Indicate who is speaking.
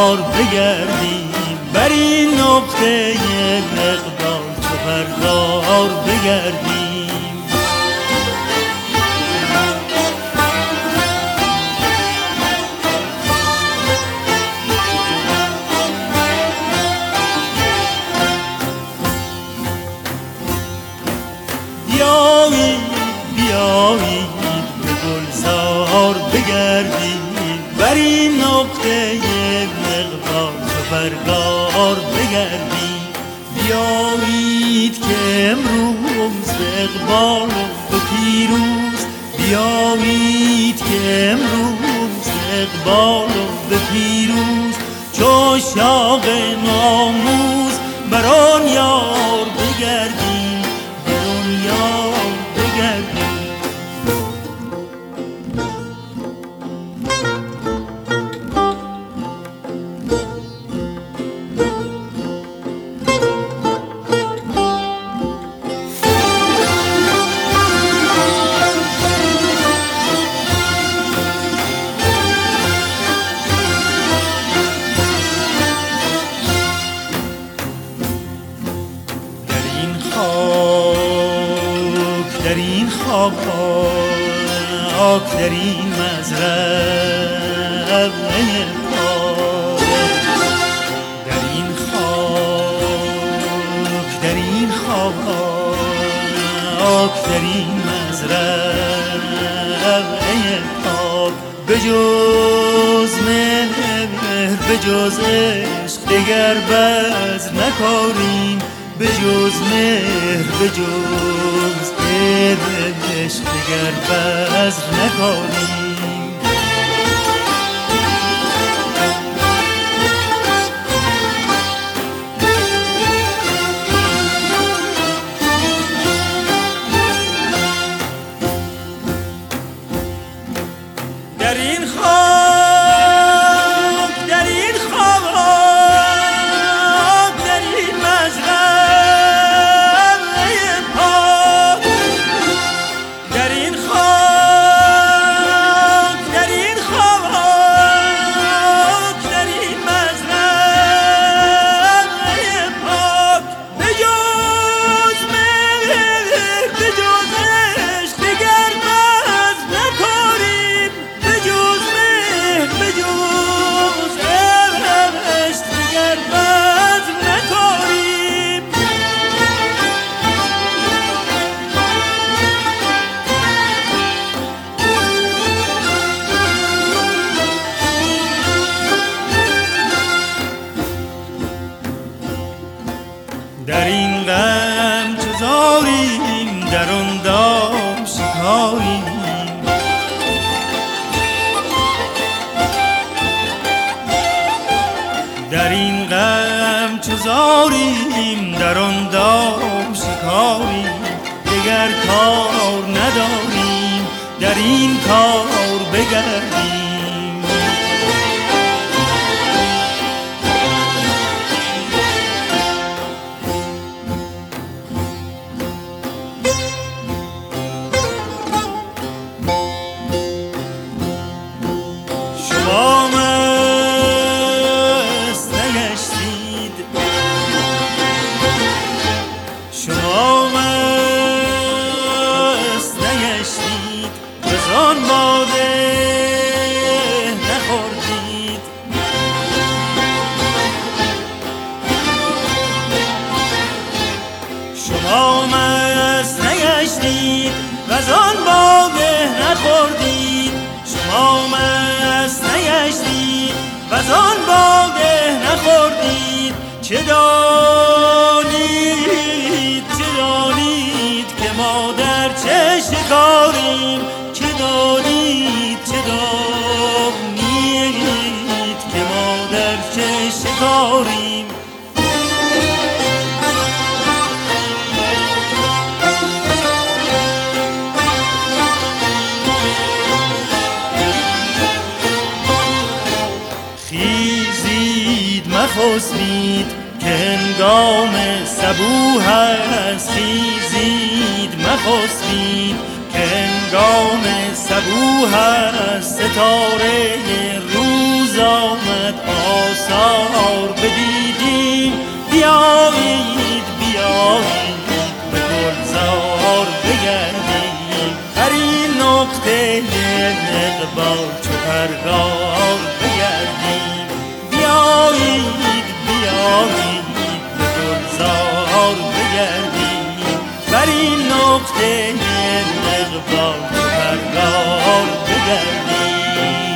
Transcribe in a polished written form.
Speaker 1: روزگار بگردیم، بر این نقطه مقدار چو پرگار بگردیم. بیایید بیایید به گلزار بگردیم، بر این نقطه مقدار چو پرگار بگردیم. بیایید که امروز به اقبال و به پیروز، بیایید که امروز به اقبال و به پیروز، چو شاق ناموز بر آن یار بگردیم، بر آن یار بگردیم. در این خاک در این مزرعه پاک، در این خاک در این خاک در این مزرعه پاک، بجز مهر بجز عشق دگر بذر نکاریم، بجز مهر بجز عشق دگر بذر نکاریم. در این خاک در این خاک در این مزرعه پاک، در این خاک در این خاک در این مزرعه پاک، بجز مهر بجز عشق دگر بذر نکاریم، بجز مهر بجز عشق دگر بذر نکاریم. در این غم چو زاریم، در آن دام شکاریم، در این غم چو زاریم، در آن دام شکاریم. دگر کار نداریم، در این کار بگردیم. شما مست نگشتید، شما مست نگشتید، بزان باده نخوردید. شما مست نگشتید، بزان باده نخوردید. شما مست نگشتید، وزان باده نخوردید. چه دانید چه دانید که ما در چه شکاریم، چه دانید چه دانید که ما در چه شکاریم. خیزید مخسبید که هنگام صبوح است، خیزید مخسبید که هنگام صبوح است ستاره روز آمد آثار بدیدیم. بیایید بیایید به گلزار بگردیم، هر این نقطه اقبال چو پرگار بگردیم. بیایید بیایید به گلزار بگردیم، بر این نقطه اقبال چو پرگار بگردیم.